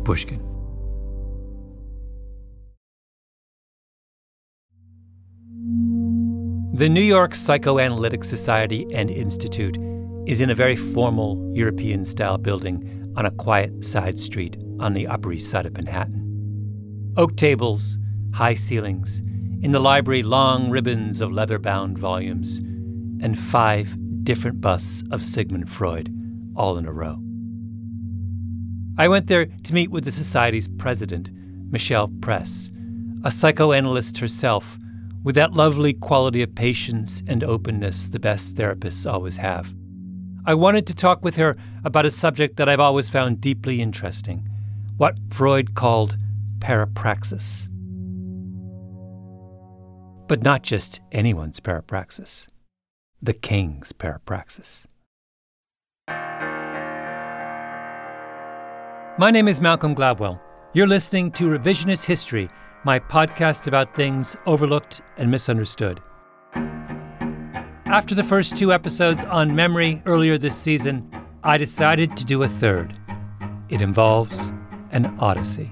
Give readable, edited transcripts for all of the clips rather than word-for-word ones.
Pushkin. The New York Psychoanalytic Society and Institute is in a very formal European-style building on a quiet side street on the Upper East Side of Manhattan. Oak tables, high ceilings, in the library long ribbons of leather-bound volumes, and 5 different busts of Sigmund Freud, all in a row. I went there to meet with the Society's president, Michelle Press, a psychoanalyst herself, with that lovely quality of patience and openness the best therapists always have. I wanted to talk with her about a subject that I've always found deeply interesting, what Freud called parapraxis. But not just anyone's parapraxis, the king's parapraxis. My name is Malcolm Gladwell. You're listening to Revisionist History, my podcast about things overlooked and misunderstood. After the first 2 episodes on memory earlier this season, I decided to do a third. It involves an odyssey.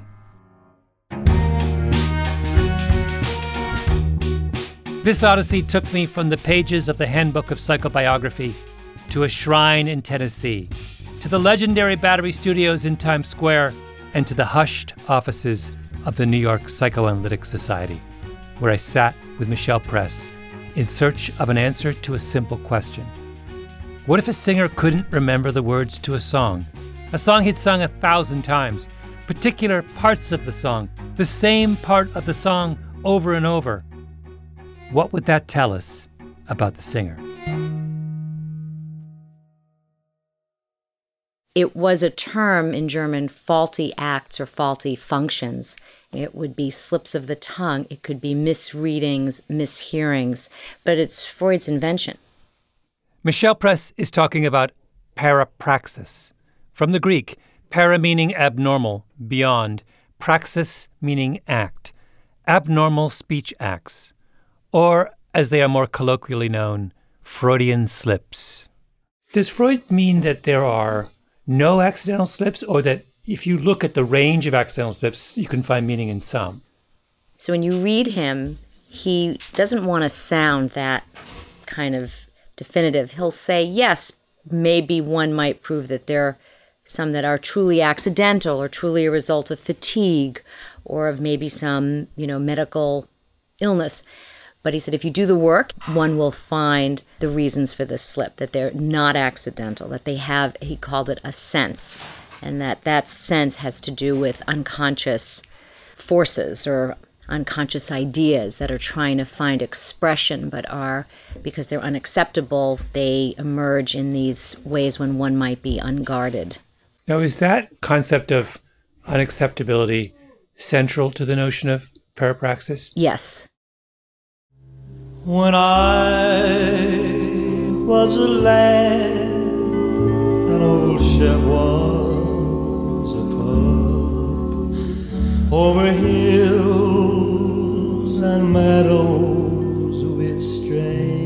This odyssey took me from the pages of the Handbook of Psychobiography to a shrine in Tennessee, to the legendary Battery Studios in Times Square, and to the hushed offices of the New York Psychoanalytic Society, where I sat with Michelle Press in search of an answer to a simple question. What if a singer couldn't remember the words to a song he'd sung 1,000 times, particular parts of the song, the same part of the song over and over? What would that tell us about the singer? It was a term in German, faulty acts or faulty functions. It would be slips of the tongue. It could be misreadings, mishearings, but it's Freud's invention. Michelle Press is talking about parapraxis. From the Greek, para meaning abnormal, beyond, praxis meaning act, abnormal speech acts, or, as they are more colloquially known, Freudian slips. Does Freud mean that there are no accidental slips, or that if you look at the range of accidental slips, you can find meaning in some? So when you read him, he doesn't want to sound that kind of definitive. He'll say, yes, maybe one might prove that there are some that are truly accidental or truly a result of fatigue or of maybe some, medical illness. But he said, if you do the work, one will find the reasons for this slip, that they're not accidental, that they have, he called it a sense, and that sense has to do with unconscious forces or unconscious ideas that are trying to find expression, but are, because they're unacceptable, they emerge in these ways when one might be unguarded. Now, is that concept of unacceptability central to the notion of parapraxis? Yes. When I was a lad, an old ship was a pub. Over hills and meadows we'd stray.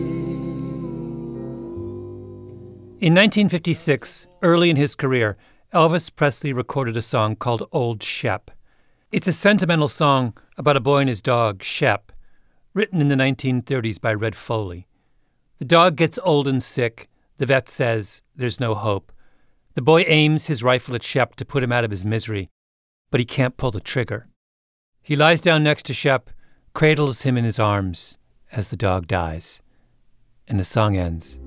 In 1956, early in his career, Elvis Presley recorded a song called Old Shep. It's a sentimental song about a boy and his dog, Shep, written in the 1930s by Red Foley. The dog gets old and sick. The vet says there's no hope. The boy aims his rifle at Shep to put him out of his misery, but he can't pull the trigger. He lies down next to Shep, cradles him in his arms as the dog dies, and the song ends.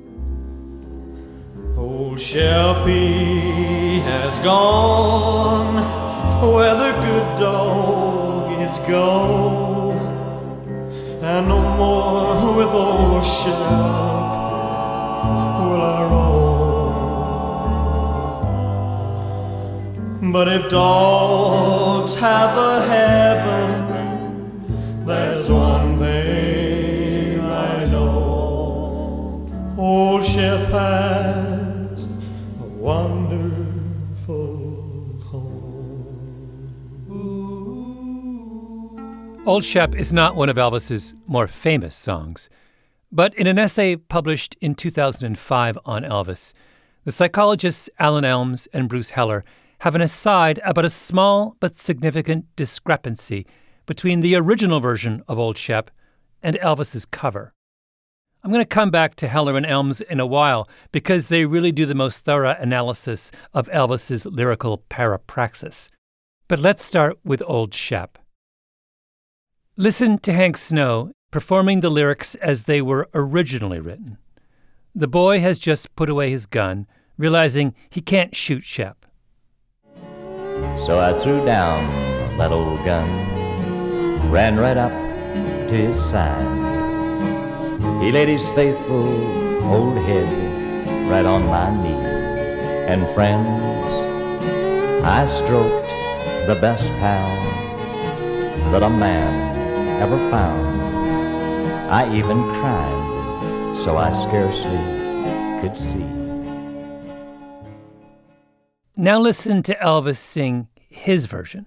Old Sheppy has gone where the good dog is gone. And no more with old Shep will I roam. But if dogs have a heaven, there's one thing I know. Old Shep has a wonderful Old Shep is not one of Elvis's more famous songs, but in an essay published in 2005 on Elvis, the psychologists Alan Elms and Bruce Heller have an aside about a small but significant discrepancy between the original version of Old Shep and Elvis's cover. I'm going to come back to Heller and Elms in a while because they really do the most thorough analysis of Elvis's lyrical parapraxis. But let's start with Old Shep. Listen to Hank Snow performing the lyrics as they were originally written. The boy has just put away his gun, realizing he can't shoot Shep. So I threw down that old gun, ran right up to his side. He laid his faithful old head right on my knee. And friends, I stroked the best pal that a man ever found. I even cried so I scarcely could see. Now listen to Elvis sing his version.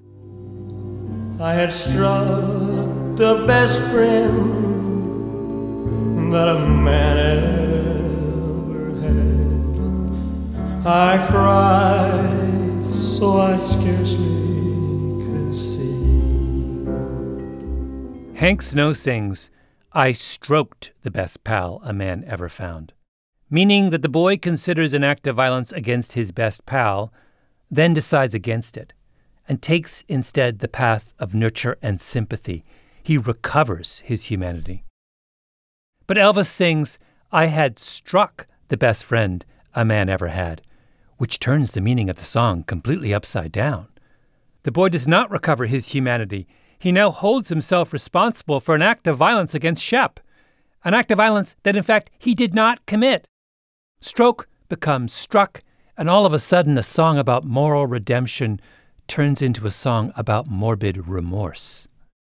I had struck the best friend that a man ever had. I cried so I scarcely could see. Hank Snow sings, I stroked the best pal a man ever found, meaning that the boy considers an act of violence against his best pal, then decides against it, and takes instead the path of nurture and sympathy. He recovers his humanity. But Elvis sings, I had struck the best friend a man ever had, which turns the meaning of the song completely upside down. The boy does not recover his humanity. He now holds himself responsible for an act of violence against Shep, an act of violence that in fact he did not commit. Stroke becomes struck, and all of a sudden a song about moral redemption turns into a song about morbid remorse.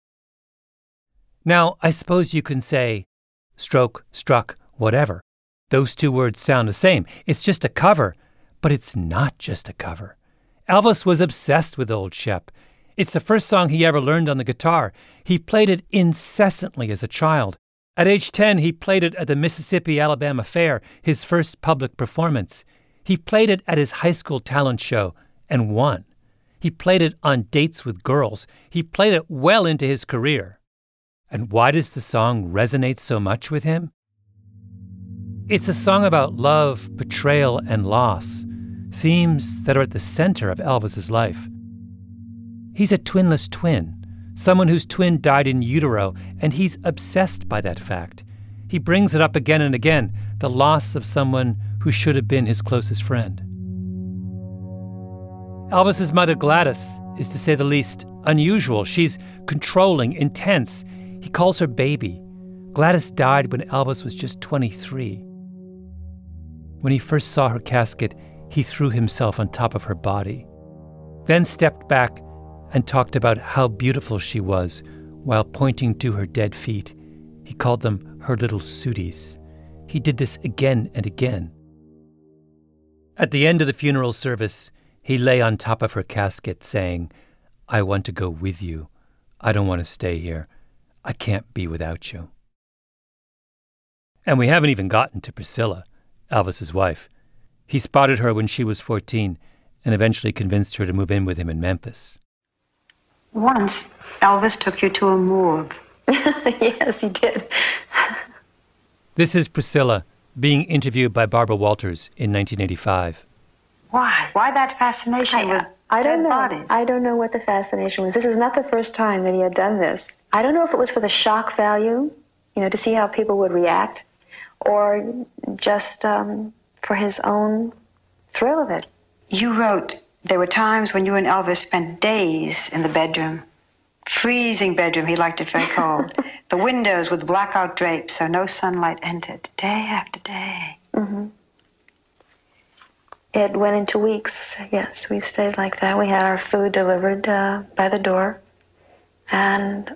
Now, I suppose you can say, stroke, struck, whatever. Those two words sound the same. It's just a cover, but it's not just a cover. Elvis was obsessed with Old Shep. It's the first song he ever learned on the guitar. He played it incessantly as a child. At age 10, he played it at the Mississippi-Alabama Fair, his first public performance. He played it at his high school talent show and won. He played it on dates with girls. He played it well into his career. And why does the song resonate so much with him? It's a song about love, betrayal, and loss, themes that are at the center of Elvis's life. He's a twinless twin, someone whose twin died in utero, and he's obsessed by that fact. He brings it up again and again, the loss of someone who should have been his closest friend. Elvis's mother, Gladys, is to say the least unusual. She's controlling, intense. He calls her baby. Gladys died when Elvis was just 23. When he first saw her casket, he threw himself on top of her body, then stepped back and talked about how beautiful she was while pointing to her dead feet. He called them her little sooties. He did this again and again. At the end of the funeral service, he lay on top of her casket saying, I want to go with you. I don't want to stay here. I can't be without you. And we haven't even gotten to Priscilla, Elvis's wife. He spotted her when she was 14 and eventually convinced her to move in with him in Memphis. Once, Elvis took you to a morgue. Yes, he did. This is Priscilla being interviewed by Barbara Walters in 1985. Why? Why that fascination with dead bodies? I don't know what the fascination was. This is not the first time that he had done this. I don't know if it was for the shock value, to see how people would react, or just for his own thrill of it. You wrote, there were times when you and Elvis spent days in the bedroom. Freezing bedroom, he liked it very cold. The windows with blackout drapes so no sunlight entered, day after day. Mm-hmm. It went into weeks, yes. We stayed like that. We had our food delivered by the door. And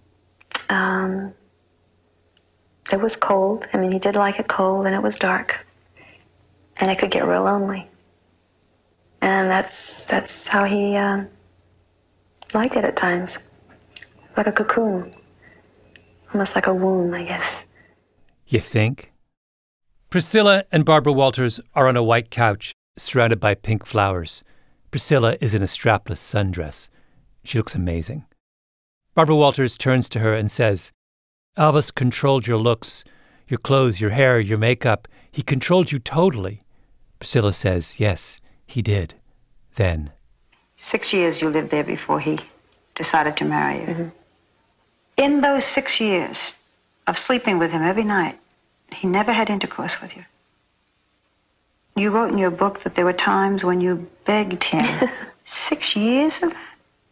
it was cold. I mean, he did like it cold, and it was dark. And it could get real lonely. And that's how he liked it at times. Like a cocoon. Almost like a womb, I guess. You think? Priscilla and Barbara Walters are on a white couch surrounded by pink flowers. Priscilla is in a strapless sundress. She looks amazing. Barbara Walters turns to her and says, Elvis controlled your looks, your clothes, your hair, your makeup. He controlled you totally. Priscilla says, yes, he did. Then. 6 years you lived there before he decided to marry you. Mm-hmm. In those 6 years of sleeping with him every night, he never had intercourse with you. You wrote in your book that there were times when you begged him. 6 years of that?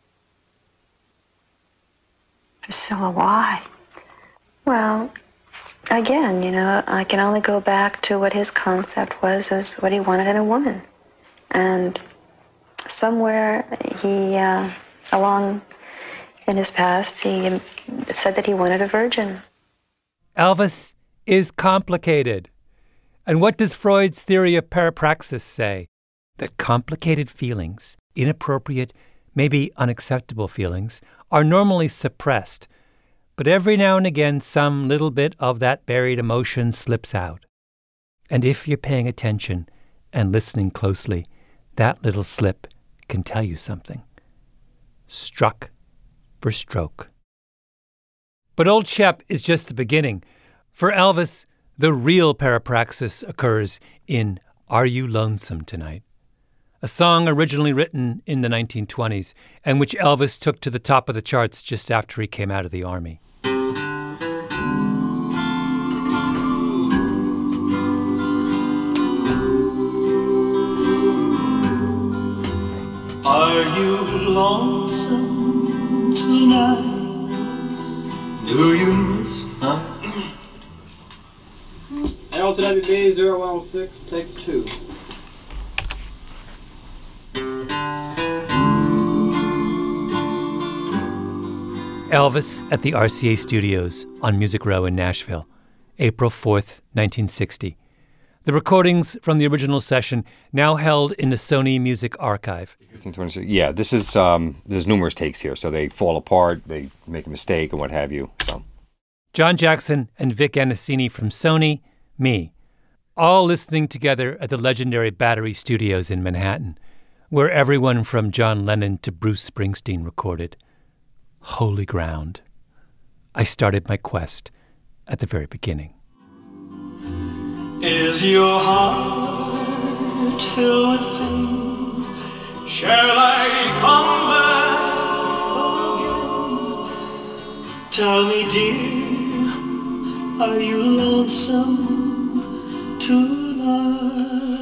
Priscilla, why? Well, again, I can only go back to what his concept was as what he wanted in a woman. And somewhere he, along in his past, he said that he wanted a virgin. Elvis is complicated. And what does Freud's theory of parapraxis say? That complicated feelings, inappropriate, maybe unacceptable feelings, are normally suppressed. But every now and again, some little bit of that buried emotion slips out. And if you're paying attention and listening closely, that little slip can tell you something. Struck for stroke. But Old Shep is just the beginning. For Elvis, the real parapraxis occurs in Are You Lonesome Tonight? A song originally written in the 1920s and which Elvis took to the top of the charts just after he came out of the Army. Are you lonesome tonight? Do you miss, LWB 0106, take 2. Elvis at the RCA Studios on Music Row in Nashville, April 4th, 1960. The recordings from the original session now held in the Sony Music Archive. Yeah, this is there's numerous takes here, so they fall apart, they make a mistake, and what have you. So, John Jackson and Vic Anasini from Sony, me, all listening together at the legendary Battery Studios in Manhattan, where everyone from John Lennon to Bruce Springsteen recorded. Holy ground. I started my quest at the very beginning. Is your heart filled with pain? Shall I come back again? Tell me, dear, are you lonesome tonight?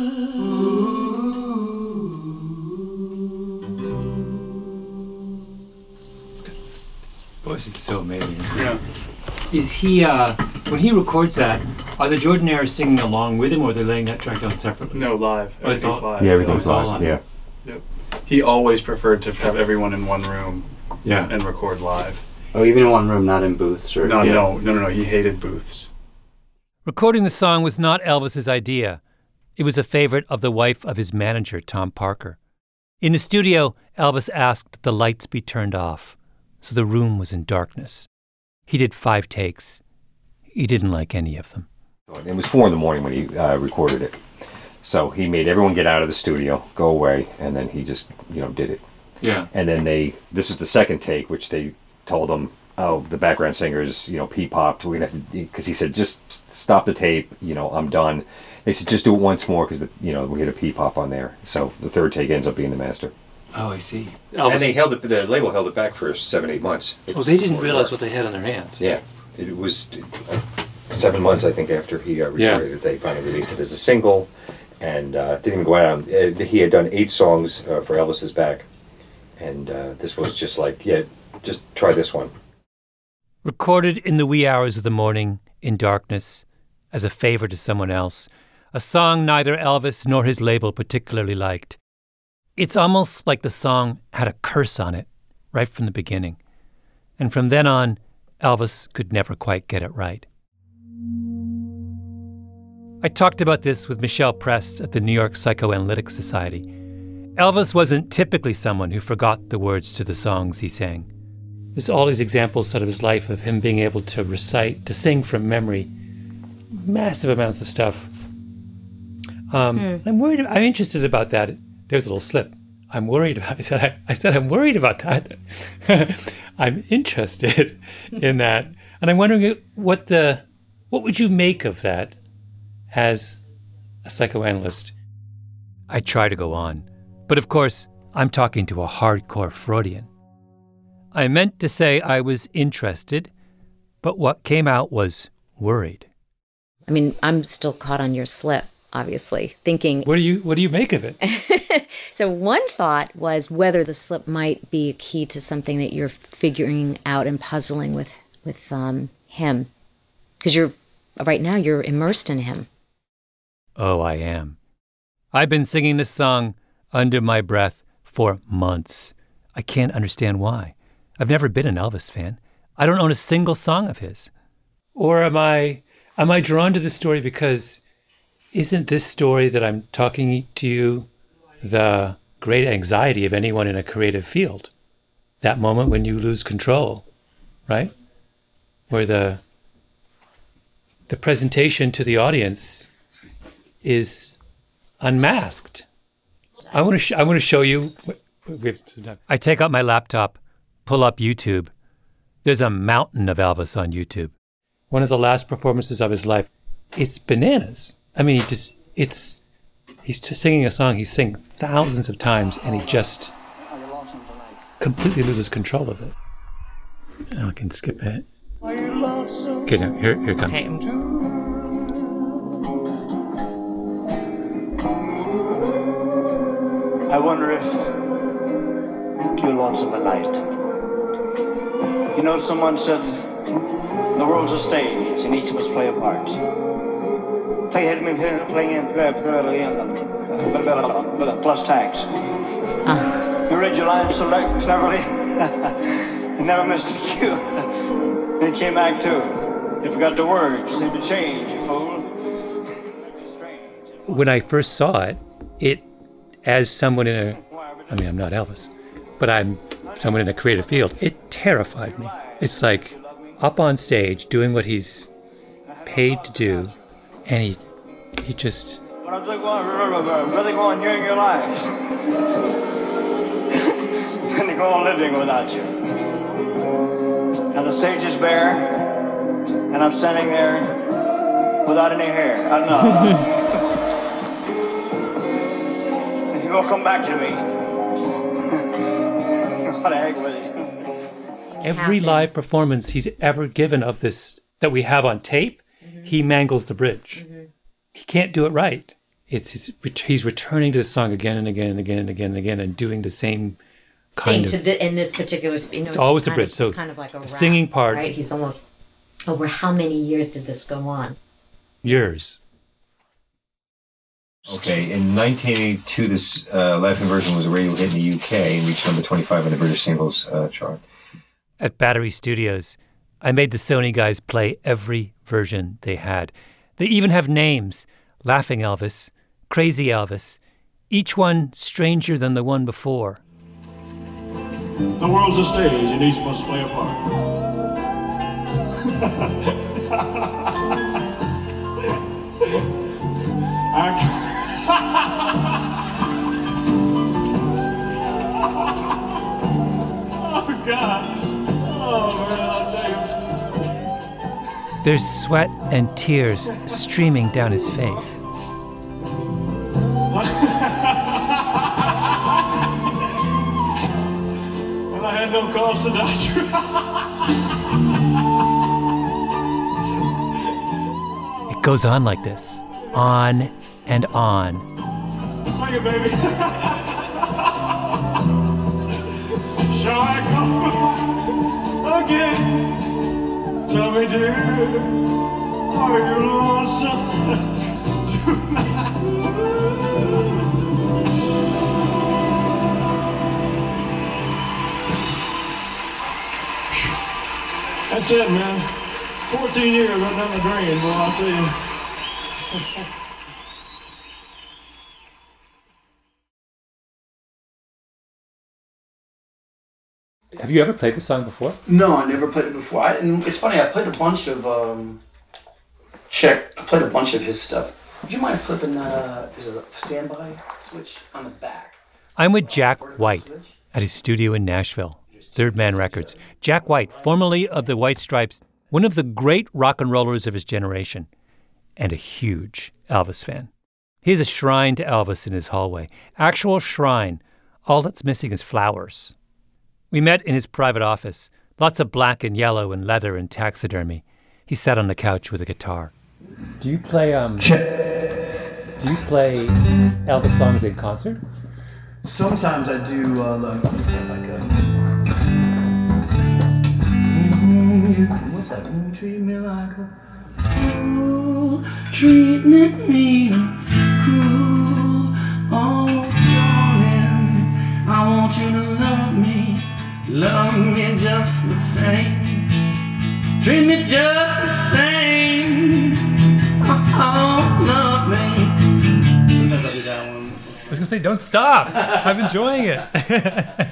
Voice is so amazing. Yeah. Is he, when he records that, are the Jordanaires singing along with him, or are they laying that track down separately? No, live. Everything's live. yeah, everything's It's all live. live. Yeah. Yep. He always preferred to have everyone in one room Yeah. and record live. Oh, even in one room, not in booths? Or No. He hated booths. Recording the song was not Elvis's idea. It was a favorite of the wife of his manager, Tom Parker. In the studio, Elvis asked that the lights be turned off, so the room was in darkness. He did 5 takes. He didn't like any of them. It was 4 a.m. when he recorded it. So he made everyone get out of the studio, go away, and then he just, did it. Yeah. And then this was the second take, which they told him, the background singers, pee-popped. We're gonna have to, because he said, just stop the tape, I'm done. They said, just do it once more, because, we hit a pee-pop on there. So the third take ends up being the master. Oh, I see. And they held it, the label held it back for 7-8 months. They didn't realize what they had on their hands. Yeah. It was 7 months, I think, after he recorded it. They finally released it as a single, and didn't even go out. He had done 8 songs for Elvis's back, and this was just like, just try this one. Recorded in the wee hours of the morning, in darkness, as a favor to someone else, a song neither Elvis nor his label particularly liked. It's almost like the song had a curse on it right from the beginning. And from then on, Elvis could never quite get it right. I talked about this with Michelle Press at the New York Psychoanalytic Society. Elvis wasn't typically someone who forgot the words to the songs he sang. There's all these examples out of his life of him being able to recite, to sing from memory, massive amounts of stuff. I'm interested about that. There's a little slip. I'm worried about. I said I'm worried about that. I'm interested in that, and I'm wondering what would you make of that as a psychoanalyst? I try to go on, but of course I'm talking to a hardcore Freudian. I meant to say I was interested, but what came out was worried. I mean, I'm still caught on your slip, obviously, thinking... What do you make of it? So one thought was whether the slip might be a key to something that you're figuring out and puzzling with him. Because right now you're immersed in him. Oh, I am. I've been singing this song under my breath for months. I can't understand why. I've never been an Elvis fan. I don't own a single song of his. Or am I drawn to this story because isn't this story that I'm talking to you the great anxiety of anyone in a creative field? That moment when you lose control, right? Where the presentation to the audience is unmasked. I want to show you. I take out my laptop, pull up YouTube. There's a mountain of Elvis on YouTube. One of the last performances of his life. It's bananas. I mean, he's just singing a song he's singing thousands of times, and he just completely loses control of it. Oh, I can skip it. Okay, now here it comes. Okay. I wonder if you're lonesome at night. You know, someone said the world's a stage and each of us play a part. Playing plus tags. You read your lines so cleverly. You never missed a cue. Then came Act 2. You forgot the words. You seemed to change, you fool. When I first saw it, as someone I'm not Elvis, but I'm someone in a creative field, it terrified me. It's like up on stage doing what he's paid to do, and he just... But I'm really going hearing your lies. And they go on living without you. And the stage is bare, and I'm standing there without any hair. I don't know. If you will come back to me, what the heck with you? Every live performance he's ever given of this that we have on tape, he mangles the bridge. He can't do it right. He's returning to the song again and again and again and again and again and doing the same kind of... in this particular... it's always the bridge. So it's kind of like a rap, singing part... Right? He's almost... Over how many years did this go on? Years. Okay, in 1982, this Latin version was a radio hit in the UK and reached number 25 on the British singles chart. At Battery Studios, I made the Sony guys play every version they had. They even have names: Laughing Elvis, Crazy Elvis, each one stranger than the one before. The world's a stage and each must play a part. Oh, God. Oh, man, I'll tell you. There's sweat and tears streaming down his face. And I had no cause to doubt you. It goes on like this, on and on. Sing it, baby. Shall I come again? Tell me, dear, are you lonesome tonight? That's it, man. 14 years right down the drain, well, I'll tell you. Have you ever played this song before? No, I never played it before. And it's funny, I played a bunch of played a bunch of his stuff. Would you mind flipping that? Is it a standby switch on the back? I'm with Jack White at his studio in Nashville, Third Man Records. Jack White, formerly of the White Stripes, one of the great rock and rollers of his generation, and a huge Elvis fan. He has a shrine to Elvis in his hallway. Actual shrine. All that's missing is flowers. We met in his private office. Lots of black and yellow and leather and taxidermy. He sat on the couch with a guitar. Do you play Elvis songs in concert? Sometimes I do, what's that? Treat me like a fool, treat me cruel, oh darling, I want you to love me just the same, treat me just the same, oh, love me. Sometimes I do that one. I was going to say, don't stop. I'm enjoying it.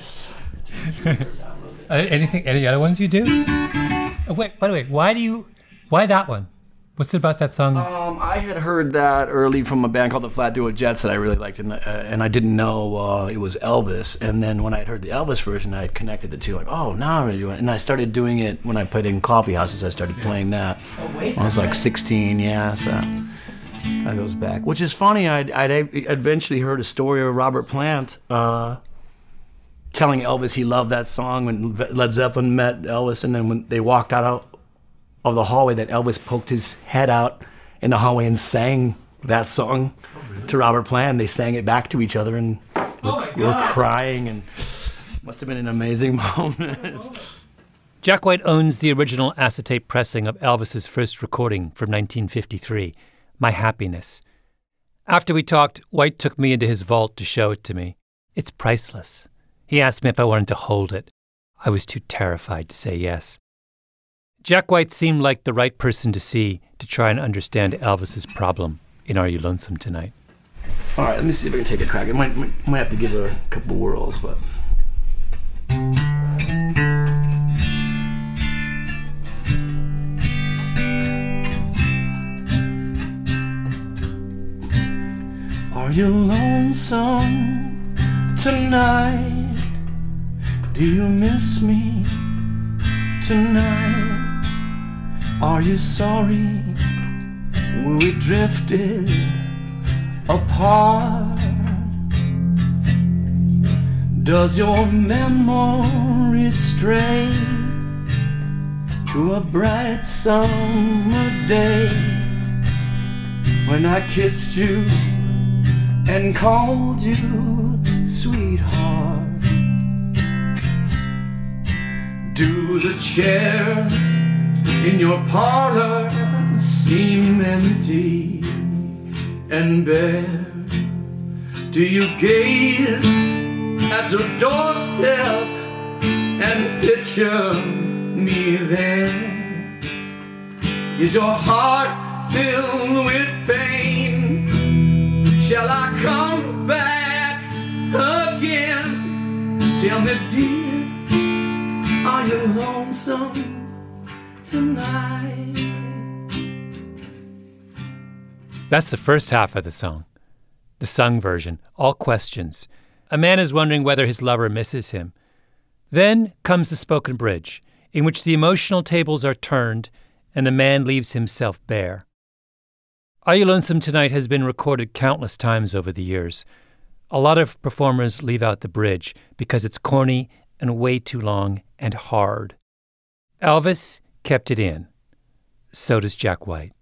Any other ones you do? Oh, wait, by the way, why that one? What's it about that song? I had heard that early from a band called the Flat Duo Jets that I really liked, and I didn't know it was Elvis. And then when I had heard the Elvis version, I connected the two, like, oh, now I'm doing it. And I started doing it when I played in coffee houses. I started playing that. When I was like 16, yeah, so that goes back. Which is funny, I'd eventually heard a story of Robert Plant telling Elvis he loved that song when Led Zeppelin met Elvis, and then when they walked out of the hallway, that Elvis poked his head out in the hallway and sang that song to Robert Plant. They sang it back to each other, and we were crying, and must have been an amazing moment. Jack White owns the original acetate pressing of Elvis's first recording from 1953, My Happiness. After we talked, White took me into his vault to show it to me. It's priceless. He asked me if I wanted to hold it. I was too terrified to say yes. Jack White seemed like the right person to see to try and understand Elvis's problem in Are You Lonesome Tonight? All right, let me see if I can take a crack. I might have to give it a couple whirls, but... Are you lonesome tonight? Do you miss me tonight? Are you sorry we drifted apart? Does your memory stray to a bright summer day when I kissed you and called you sweetheart? Do the chairs in your parlor seem empty and bare? Do you gaze at your doorstep and picture me there? Is your heart filled with pain? Shall I come back again? Tell me, dear, are you lonesome tonight? That's the first half of the song. The sung version, all questions. A man is wondering whether his lover misses him. Then comes the spoken bridge, in which the emotional tables are turned and the man leaves himself bare. Are You Lonesome Tonight has been recorded countless times over the years. A lot of performers leave out the bridge because it's corny and way too long and hard. Elvis kept it in. So does Jack White.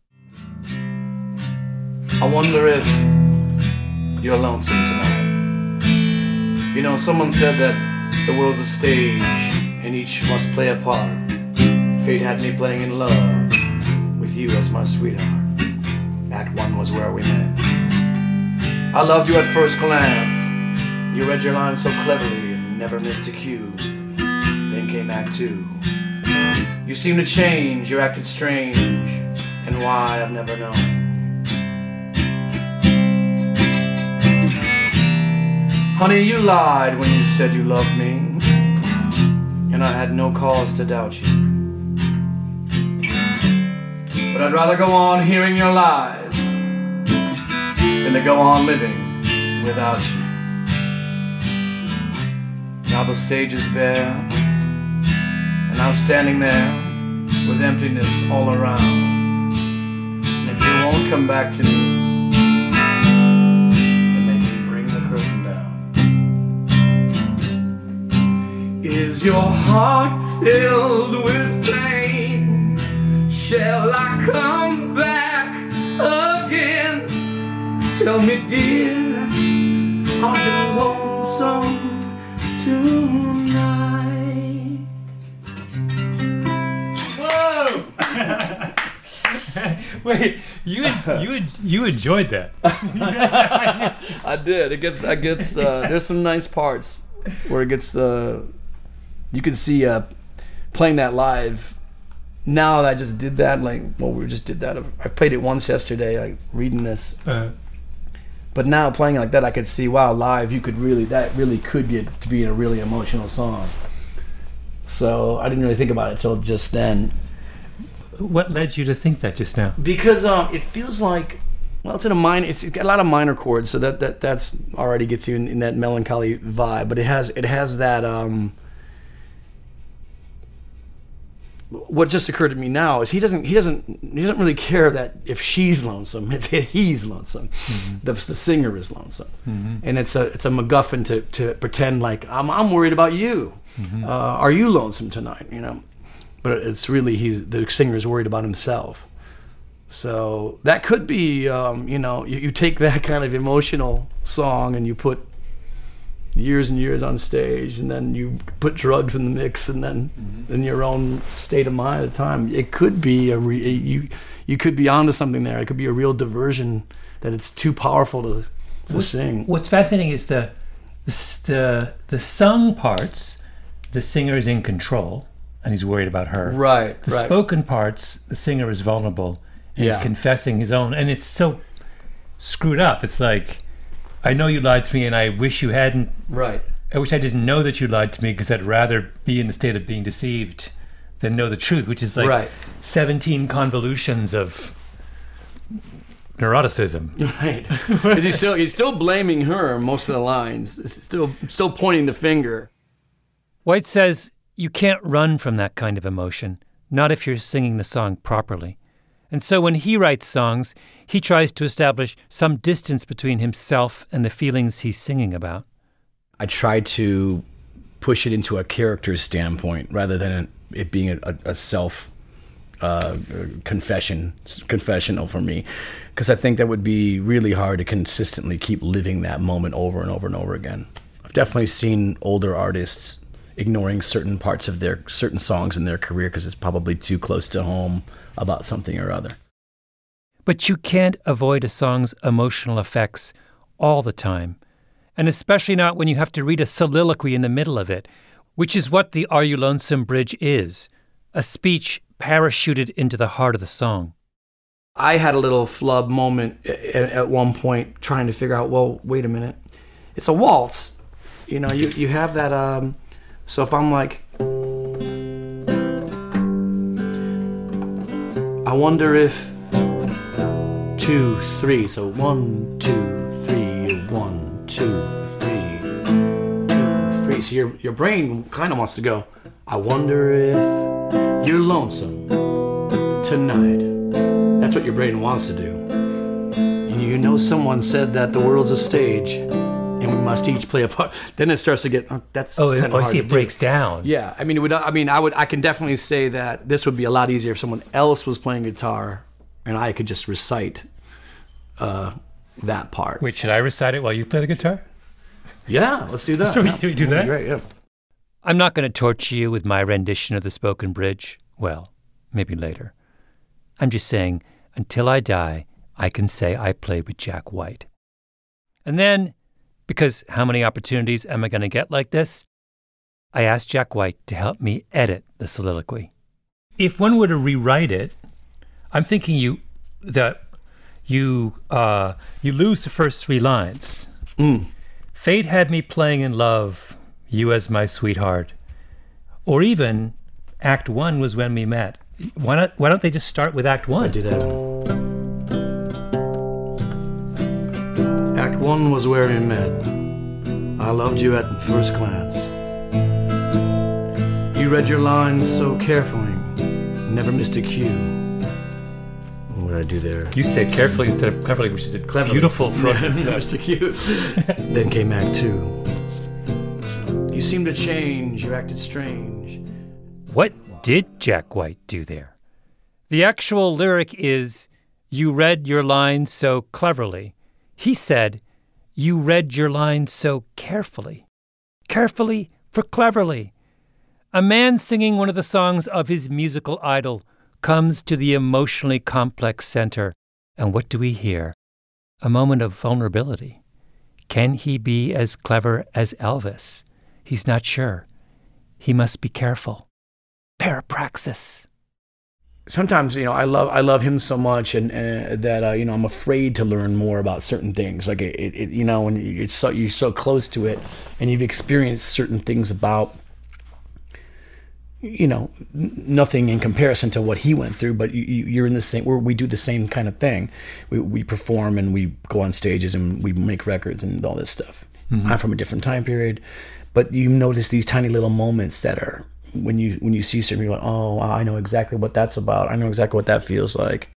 I wonder if you're lonesome tonight. You know, someone said that the world's a stage and each must play a part. Fate had me playing in love with you as my sweetheart. Act 1 was where we met. I loved you at first glance. You read your lines so cleverly and never missed a cue. Then came Act 2. You seemed to change, you acted strange, and why I've never known. Honey, you lied when you said you loved me, and I had no cause to doubt you. But I'd rather go on hearing your lies than to go on living without you. Now the stage is bare, and I'm standing there with emptiness all around. And if you won't come back to me, then they can bring the curtain down. Is your heart filled with pain? Shall I come back again? Tell me, dear, are you lonesome tonight? Whoa! Wait, you enjoyed that? I did. It gets there's some nice parts where it gets you can see playing that live. Now that I just did that, we just did that. I played it once yesterday, reading this. But now playing it like that, I could see, wow, live, that really could get to be a really emotional song. So I didn't really think about it till just then. What led you to think that just now? Because it feels like, it's in a minor. It's got a lot of minor chords, so that's already gets you in that melancholy vibe. But it has that. What just occurred to me now is he doesn't really care that if she's lonesome. It's he's lonesome. Mm-hmm. The singer is lonesome, and it's a MacGuffin to pretend like I'm worried about you. Mm-hmm. Are you lonesome tonight? But it's really the singer is worried about himself. So that could be you take that kind of emotional song and you put years and years on stage, and then you put drugs in the mix, and then in your own state of mind at the time, it could be you could be onto something there. It could be a real diversion that it's too powerful to sing. What's fascinating is the sung parts, the singer is in control and he's worried about her. Right. The spoken parts, the singer is vulnerable and he's confessing his own, and it's so screwed up. It's like, I know you lied to me and I wish you hadn't. Right. I wish I didn't know that you lied to me, because I'd rather be in the state of being deceived than know the truth, which is like 17 convolutions of neuroticism. Right. Because he's still blaming her most of the lines. It's still pointing the finger. White says you can't run from that kind of emotion, not if you're singing the song properly. And so when he writes songs, he tries to establish some distance between himself and the feelings he's singing about. I try to push it into a character's standpoint rather than it being a self confessional for me, because I think that would be really hard to consistently keep living that moment over and over and over again. I've definitely seen older artists ignoring certain parts of certain songs in their career because it's probably too close to home about something or other. But you can't avoid a song's emotional effects all the time, and especially not when you have to read a soliloquy in the middle of it, which is what the Are You Lonesome Bridge is, a speech parachuted into the heart of the song. I had a little flub moment at one point trying to figure out, well, wait a minute. It's a waltz. You have that, so if I'm like, I wonder if 2, 3, so 1, 2, 3, 1, 2, 3, 2, 3. So your brain kind of wants to go, I wonder if you're lonesome tonight. That's what your brain wants to do. And someone said that the world's a stage and we must each play a part. Then it starts to get, that's kind of hard. I see it breaks down. Yeah, I can definitely say that this would be a lot easier if someone else was playing guitar and I could just recite that part. Wait, should I recite it while you play the guitar? Yeah, let's do that. So we do that? Great, yeah. I'm not going to torture you with my rendition of the spoken bridge. Well, maybe later. I'm just saying, until I die, I can say I played with Jack White. And then, because how many opportunities am I going to get like this? I asked Jack White to help me edit the soliloquy. If one were to rewrite it, I'm thinking you lose the first 3 lines. Fate had me playing in love, you as my sweetheart. Or even, Act 1 was when we met. Why don't they just start with Act 1? I do that. Act 1 was where we met. I loved you at first glance. You read your lines so carefully, never missed a cue. What did I do there? You said carefully instead of cleverly, which is a Cleverly. beautiful phrase. Never missed a cue. Then came Act 2. You seemed to change, you acted strange. What did Jack White do there? The actual lyric is, you read your lines so cleverly. He said, you read your lines so carefully. Carefully for cleverly. A man singing one of the songs of his musical idol comes to the emotionally complex center, and what do we hear? A moment of vulnerability. Can he be as clever as Elvis? He's not sure. He must be careful. Parapraxis. Sometimes, I love him so much, and that I'm afraid to learn more about certain things. Like when you're so close to it, and you've experienced certain things about, nothing in comparison to what he went through. But you're in the same. We do the same kind of thing. We perform and we go on stages and we make records and all this stuff. Mm-hmm. I'm from a different time period, but you notice these tiny little moments that are. When you see something, you're like, oh, I know exactly what that's about. I know exactly what that feels like.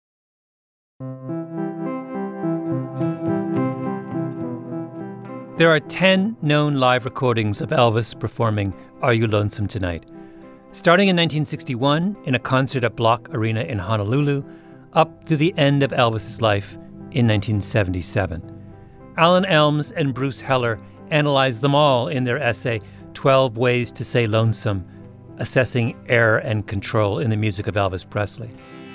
There are 10 known live recordings of Elvis performing Are You Lonesome Tonight? Starting in 1961 in a concert at Block Arena in Honolulu, up to the end of Elvis's life in 1977. Alan Elms and Bruce Heller analyzed them all in their essay, 12 Ways to Say Lonesome, assessing error and control in the music of Elvis Presley.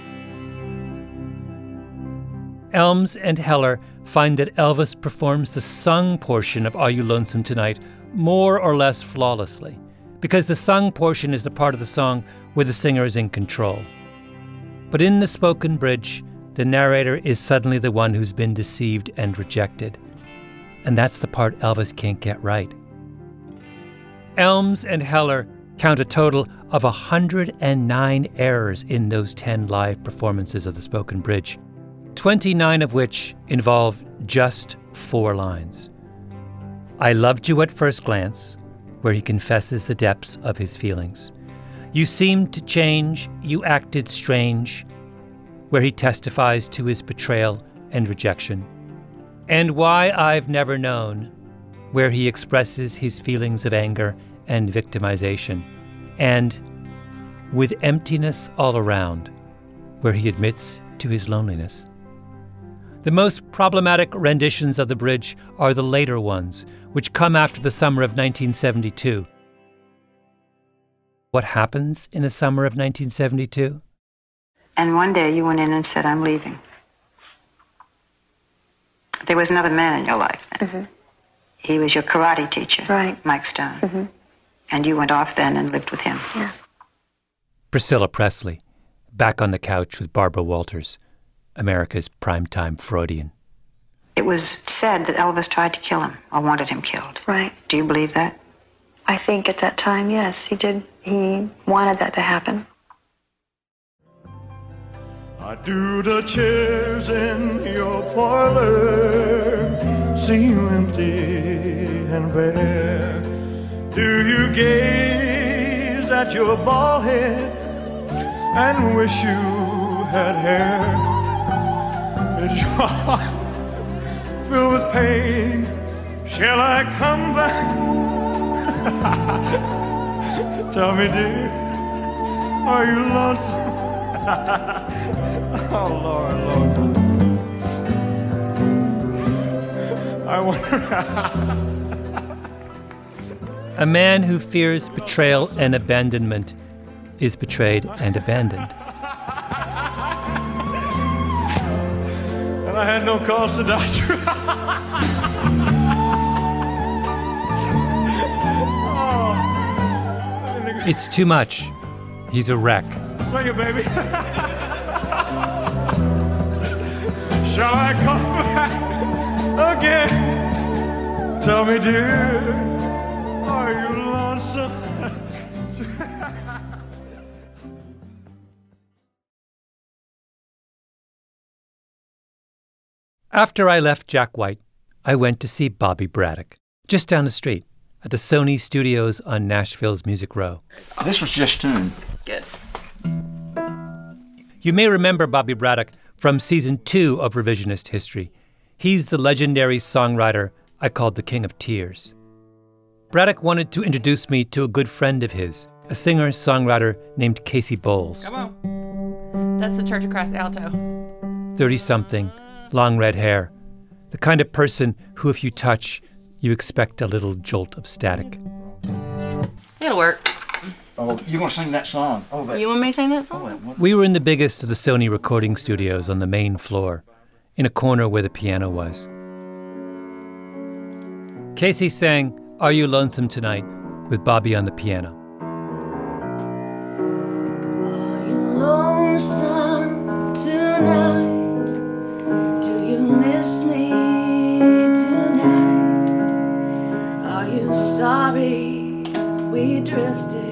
Elms and Heller find that Elvis performs the sung portion of Are You Lonesome Tonight more or less flawlessly, because the sung portion is the part of the song where the singer is in control. But in the spoken bridge, the narrator is suddenly the one who's been deceived and rejected. And that's the part Elvis can't get right. Elms and Heller count a total of 109 errors in those 10 live performances of the spoken bridge, 29 of which involve just 4 lines. I loved you at first glance, where he confesses the depths of his feelings. You seemed to change, you acted strange, where he testifies to his betrayal and rejection. And why I've never known, where he expresses his feelings of anger and victimization, and with emptiness all around, where he admits to his loneliness. The most problematic renditions of the bridge are the later ones, which come after the summer of 1972. What happens in the summer of 1972? And one day you went in and said, I'm leaving. There was another man in your life then. Mm-hmm. He was your karate teacher, right? Mike Stone. Mm-hmm. And you went off then and lived with him. Yeah. Priscilla Presley, back on the couch with Barbara Walters, America's primetime Freudian. It was said that Elvis tried to kill him, or wanted him killed. Right. Do you believe that? I think at that time, yes, he did. He wanted that to happen. I do the chairs in your parlor seem empty and bare. Do you gaze at your bald head and wish you had hair? Is your heart filled with pain? Shall I come back? Tell me, dear, are you lonesome? Oh, Lord, Lord. I wonder. A man who fears betrayal and abandonment is betrayed and abandoned. And I had no cause to die. It's too much. He's a wreck. Swing it, baby. Shall I come back again? Tell me, dear, are you lonesome? After I left Jack White, I went to see Bobby Braddock, just down the street, at the Sony Studios on Nashville's Music Row. This was just tuned. Good. You may remember Bobby Braddock from Season 2 of Revisionist History. He's the legendary songwriter I called the King of Tears. Braddock wanted to introduce me to a good friend of his, a singer-songwriter named Casey Bowles. Come on. That's the Church of Christ alto. 30-something, long red hair. The kind of person who, if you touch, you expect a little jolt of static. It'll work. Oh, you're going to sing that song. You want me to sing that song? We were in the biggest of the Sony recording studios on the main floor, in a corner where the piano was. Casey sang Are You Lonesome Tonight with Bobby on the piano. Are you lonesome tonight? Do you miss me tonight? Are you sorry we drifted?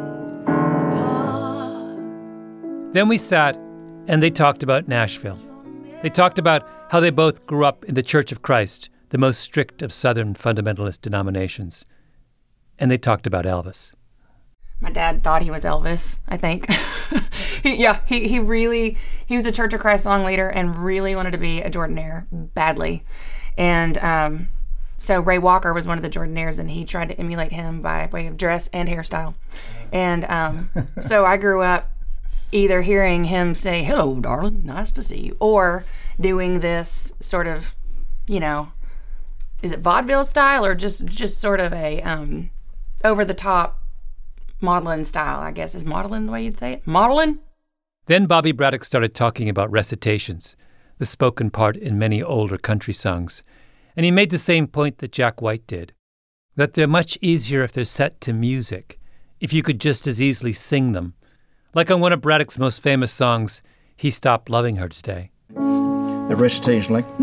Then we sat, and they talked about Nashville. They talked about how they both grew up in the Church of Christ, the most strict of Southern fundamentalist denominations. And they talked about Elvis. My dad thought he was Elvis, I think. He was a Church of Christ song leader and really wanted to be a Jordanaire badly. And so Ray Walker was one of the Jordanaires, and he tried to emulate him by way of dress and hairstyle. And so I grew up either hearing him say, "Hello, darling, nice to see you," or doing this sort of, is it vaudeville style or just sort of a over-the-top modeling style, I guess. Is modeling the way you'd say it? Modeling? Then Bobby Braddock started talking about recitations, the spoken part in many older country songs. And he made the same point that Jack White did, that they're much easier if they're set to music, if you could just as easily sing them. Like on one of Braddock's most famous songs, He Stopped Loving Her Today. The recitation like...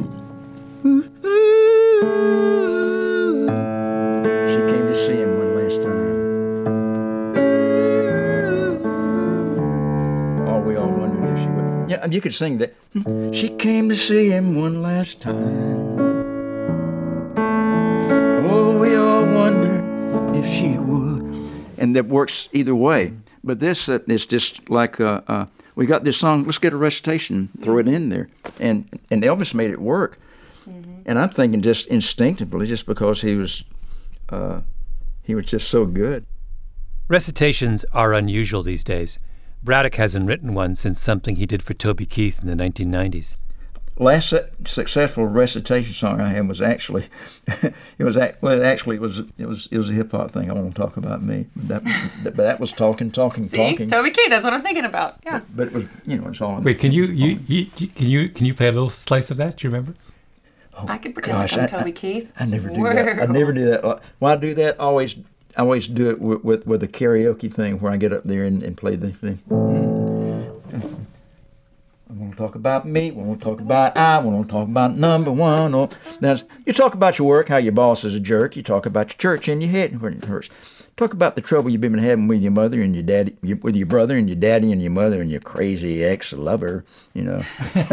She came to see him one last time. Oh, we all wondered if she would. Yeah, you could sing that. She came to see him one last time. Oh, we all wondered if she would. And that works either way. But this is just like, we got this song, let's get a recitation, throw it in there. And Elvis made it work. Mm-hmm. And I'm thinking just instinctively, just because he was just so good. Recitations are unusual these days. Braddock hasn't written one since something he did for Toby Keith in the 1990s. Last successful recitation song I had was actually, it was a hip hop thing. I won't talk about me. But that was talking. See? Toby Keith, that's what I'm thinking about. Yeah. But it was, it's all. Wait, can you play a little slice of that? Do you remember? Oh, I could pretend like I'm Toby Keith. I never do that. I never do that. When I do that, I always do it with a karaoke thing where I get up there and play the thing. I want to talk about me. I want to talk about I want to talk about number one. Now, you talk about your work, how your boss is a jerk. You talk about your church and your head when it hurts. Talk about the trouble you've been having with your mother and your daddy, with your brother and your daddy and your mother and your crazy ex-lover, And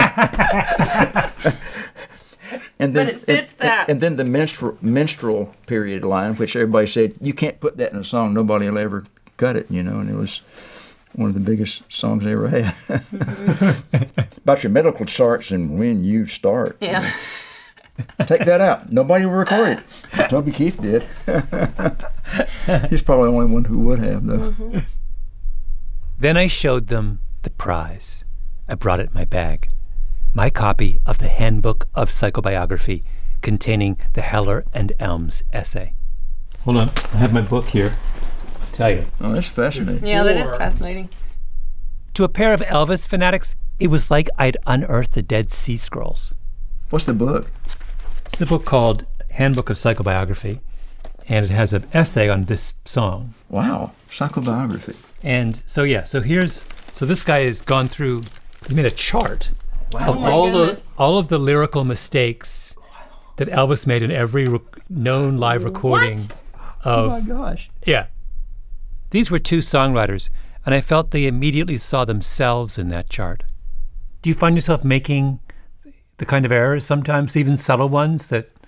then, but it fits that. And then the minstrel period line, which everybody said, you can't put that in a song. Nobody will ever cut it, And it was one of the biggest songs I ever had. Mm-hmm. About your medical charts and when you start. Yeah. Take that out. Nobody will record it. Toby Keith did. He's probably the only one who would have, though. Mm-hmm. Then I showed them the prize. I brought it in my bag. My copy of the Handbook of Psychobiography containing the Heller and Elms essay. Hold on. I have my book here. I'll tell you. Oh, that's fascinating. Yeah, that is fascinating. To a pair of Elvis fanatics, it was like I'd unearthed the Dead Sea Scrolls. What's the book? It's a book called Handbook of Psychobiography, and it has an essay on this song. Wow, psychobiography. And so this guy has gone through, he made a chart of all of the lyrical mistakes that Elvis made in every known live recording of. Oh my gosh. Yeah. These were two songwriters, and I felt they immediately saw themselves in that chart. Do you find yourself making the kind of errors sometimes, even subtle ones, that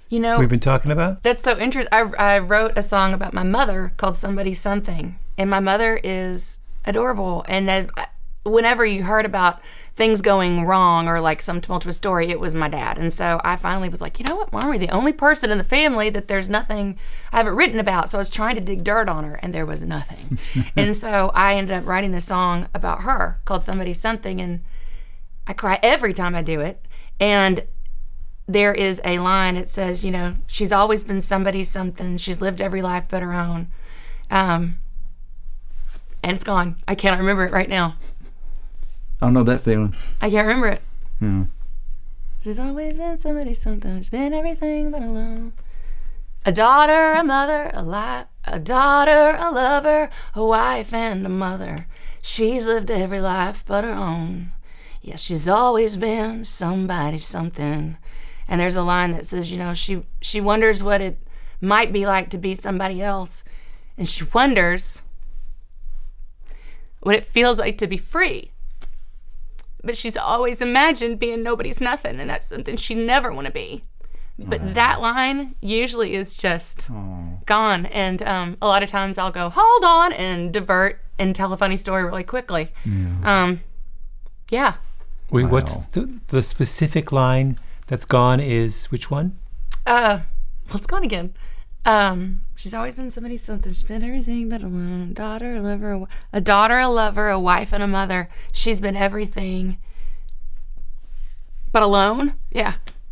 You know, we've been talking about? That's so interesting. I wrote a song about my mother called Somebody Something. And my mother is adorable. And whenever you heard about things going wrong or like some tumultuous story, it was my dad. And so I finally was like, you know what, Mom, we're the only person in the family that there's nothing I haven't written about. So I was trying to dig dirt on her, and there was nothing. And so I ended up writing this song about her called Somebody Something. And I cry every time I do it. And there is a line that says, you know, she's always been somebody something. She's lived every life but her own. And it's gone. I cannot remember it right now. I know that feeling. I can't remember it. Yeah. She's always been somebody something. She's been everything but alone. A daughter, a mother, a daughter, a lover, a wife and a mother. She's lived every life but her own. Yeah, she's always been somebody something. And there's a line that says, you know, she wonders what it might be like to be somebody else. And she wonders what it feels like to be free. But she's always imagined being nobody's nothing, and that's something she never want to be. But that line usually is just gone. And a lot of times I'll go, hold on, and divert and tell a funny story really quickly. Yeah. Wait, what's the specific line that's gone is which one? It's gone again. She's always been somebody something. She's been everything but alone. Daughter, a lover, a wife, and a mother. She's been everything but alone. Yeah.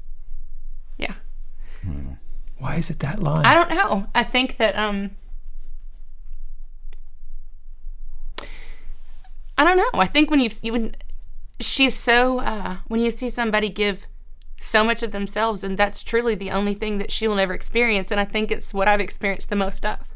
Why is it that line? I don't know. I think that I don't know. I think when she's so when you see somebody give so much of themselves, and that's truly the only thing that she will never experience, and I think it's what I've experienced the most of.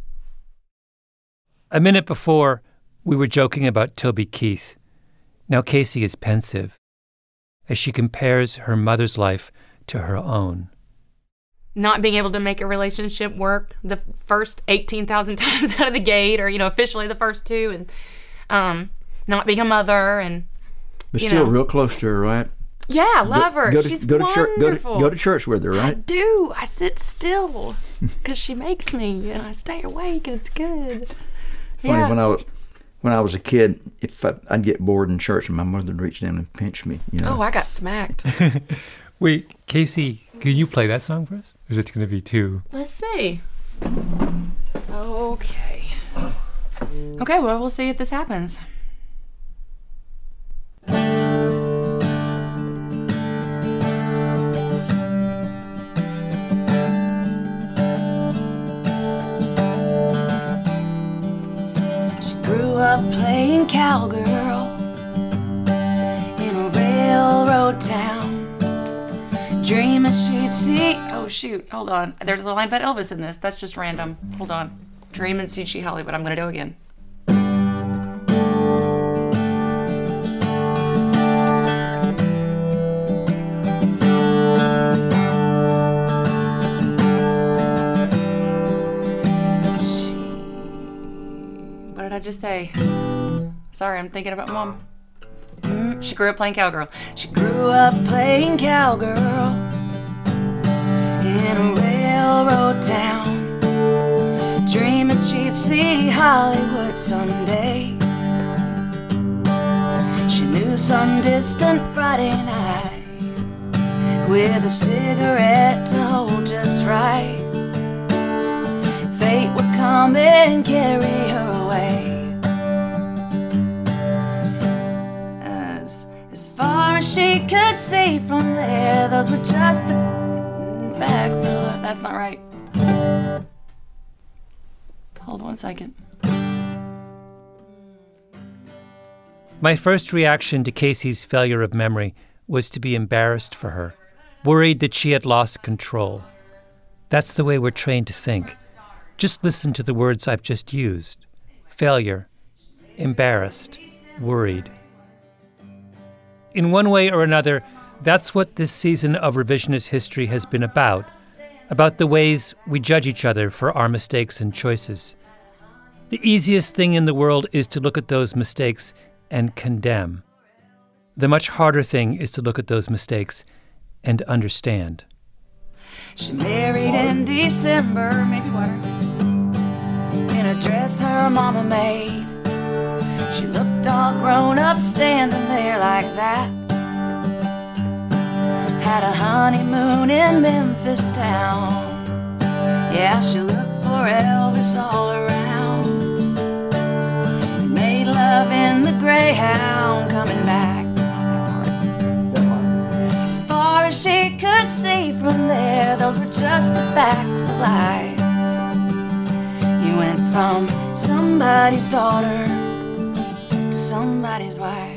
A minute before, we were joking about Toby Keith. Now Casey is pensive as she compares her mother's life to her own. Not being able to make a relationship work the first 18,000 times out of the gate, or, you know, officially the first two, and not being a mother, and but still real close to her, right? Yeah, love her. She's wonderful. Go to church with her, right? I do. I sit still because she makes me, and I stay awake, and it's good. Funny, when I was a kid, I'd get bored in church, and my mother would reach down and pinch me. You know? Oh, I got smacked. Wait, Casey, can you play that song for us? Or is it going to be two? Let's see. Okay. Okay, well, we'll see if this happens. Up playing cowgirl in a railroad town, dreaming she'd see. Oh shoot, hold on. There's a line about Elvis in this. That's just random. Hold on. Dreaming she'd see Hollywood. I'm gonna do it again. What did I just say? Sorry, I'm thinking about Mom. She grew up playing cowgirl. She grew up playing cowgirl in a railroad town, dreaming she'd see Hollywood someday. She knew some distant Friday night with a cigarette to hold just right, fate would come and carry her away. As far as she could see from there, those were just the facts of life. That's not right. Hold 1 second. My first reaction to Casey's failure of memory was to be embarrassed for her, worried that she had lost control. That's the way we're trained to think. Just listen to the words I've just used. Failure, embarrassed, worried. In one way or another, that's what this season of revisionist history has been about the ways we judge each other for our mistakes and choices. The easiest thing in the world is to look at those mistakes and condemn. The much harder thing is to look at those mistakes and understand. She married in December, maybe water, in a dress her mama made. She looked all grown up standing there like that. Had a honeymoon in Memphis town. Yeah, she looked for Elvis all around. And made love in the Greyhound coming back. As far as she could see from there, those were just the facts of life. You went from somebody's daughter to somebody's wife.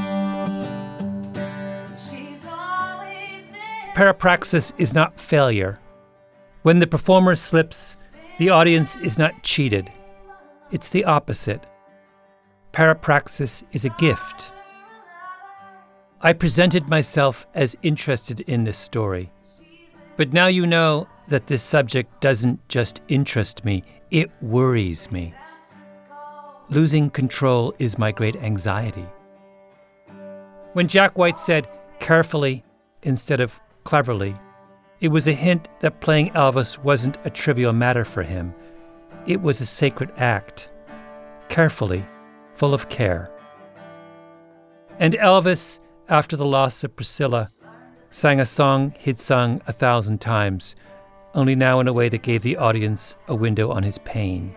Parapraxis is not failure. When the performer slips, the audience is not cheated. It's the opposite. Parapraxis is a gift. I presented myself as interested in this story, but now you know that this subject doesn't just interest me, it worries me. Losing control is my great anxiety. When Jack White said carefully instead of cleverly, it was a hint that playing Elvis wasn't a trivial matter for him. It was a sacred act, carefully, full of care. And Elvis, after the loss of Priscilla, sang a song he'd sung 1,000 times, only now in a way that gave the audience a window on his pain.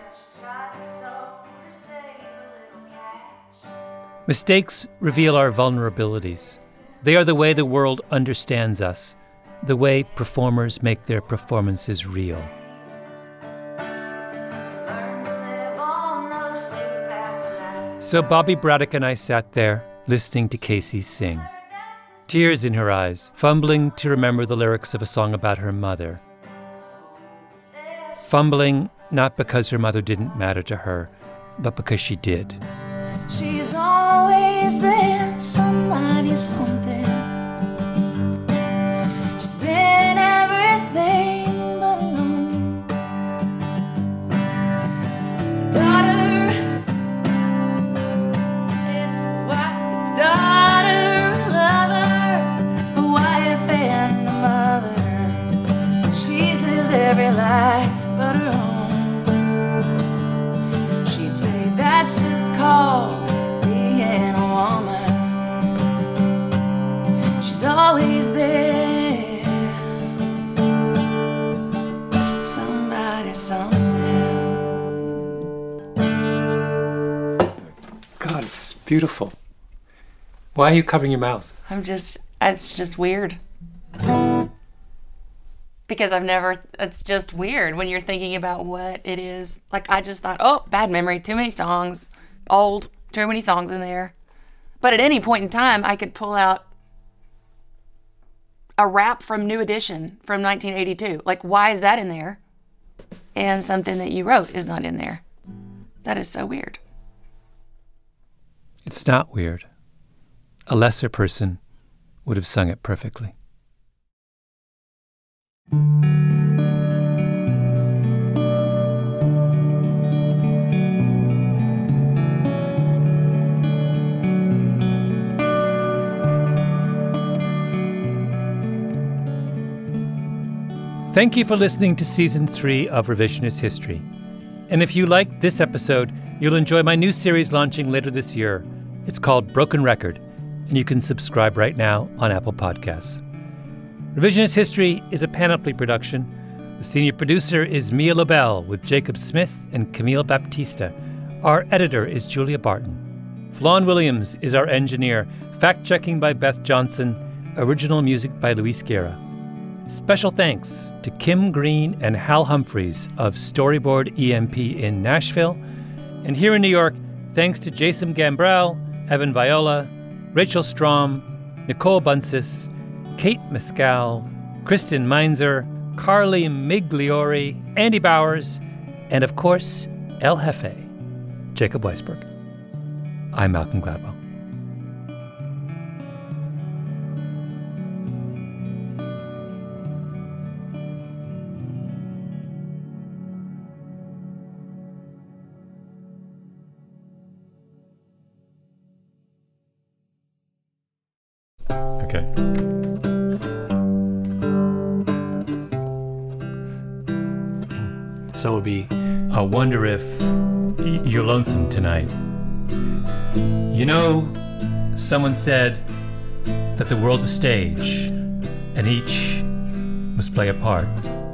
Mistakes reveal our vulnerabilities. They are the way the world understands us, the way performers make their performances real. So Bobby Braddock and I sat there, listening to Casey sing. Tears in her eyes, fumbling to remember the lyrics of a song about her mother. Fumbling not because her mother didn't matter to her, but because she did. She's always been somebody something. She's been everything but alone. Daughter, lover, a wife and a mother. She's lived every life but her own. She'd say that's just called being a woman. She's always been somebody something. God, it's beautiful. Why are you covering your mouth? It's just weird. Because it's just weird when you're thinking about what it is. Like, I just thought, oh, bad memory, too many songs, old, too many songs in there. But at any point in time, I could pull out a rap from New Edition from 1982. Like, why is that in there? And something that you wrote is not in there. That is so weird. It's not weird. A lesser person would have sung it perfectly. Thank you for listening to Season 3 of Revisionist History. And if you liked this episode, you'll enjoy my new series launching later this year. It's called Broken Record, and you can subscribe right now on Apple Podcasts. Revisionist History is a Panoply production. The senior producer is Mia Lobel with Jacob Smith and Camille Baptista. Our editor is Julia Barton. Flawn Williams is our engineer. Fact-checking by Beth Johnson. Original music by Luis Guerra. Special thanks to Kim Green and Hal Humphreys of Storyboard EMP in Nashville. And here in New York, thanks to Jason Gambrell, Evan Viola, Rachel Strom, Nicole Buncis, Kate Mescal, Kristen Meinzer, Carly Migliori, Andy Bowers, and of course, El Jefe, Jacob Weisberg. I'm Malcolm Gladwell. So it would be, I wonder if you're lonesome tonight. You know, someone said that the world's a stage, and each must play a part.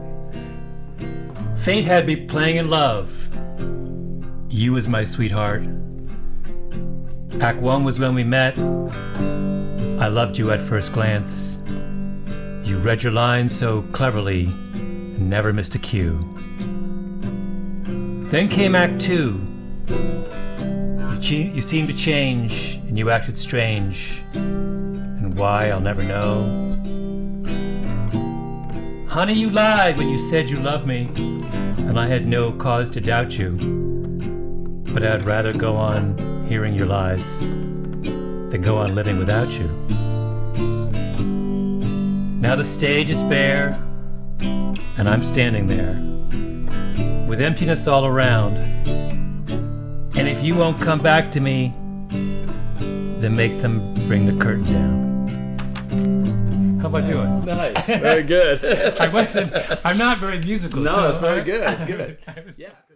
Fate had me playing in love. You as my sweetheart. Act 1 was when we met. I loved you at first glance. You read your lines so cleverly and never missed a cue. Then came Act 2. You seemed to change and you acted strange. And why, I'll never know. Honey, you lied when you said you loved me, and I had no cause to doubt you. But I'd rather go on hearing your lies than go on living without you. Now the stage is bare, and I'm standing there, with emptiness all around. And if you won't come back to me, then make them bring the curtain down. How am I doing? Nice. Very good. I'm not very musical. No, so it's very good. It's good. Yeah.